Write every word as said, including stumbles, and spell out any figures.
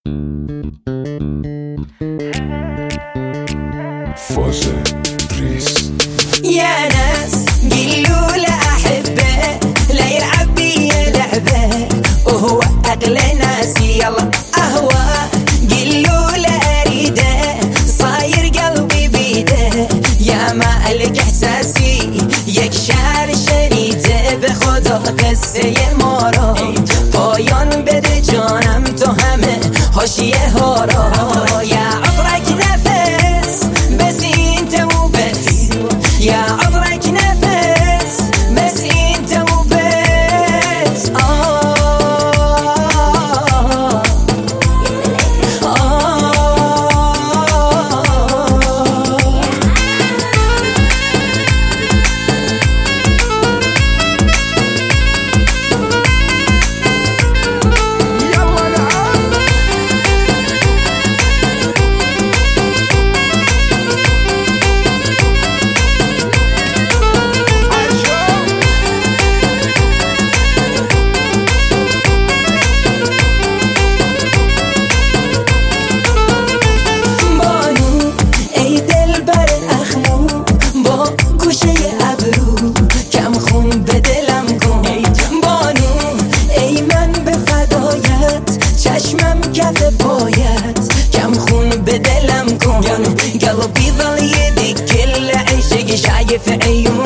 فاز ريس. يا ناس قلوا له احبه لا يلعب بي لعبه وهو اغلى ناس يلا اهوى. قلوا له اريده صاير قلبي بيده يا مالك احساسي يكشار شريته بخدا قصه مارا پایان بده جانم تو همه حاشیه ها را. یا عطرک نفس بس انت وبس يا عطرك نفس بس انت وبس. آه باید کم خون به دلم کن قلبی ظل یدی کل عشق شايف عيون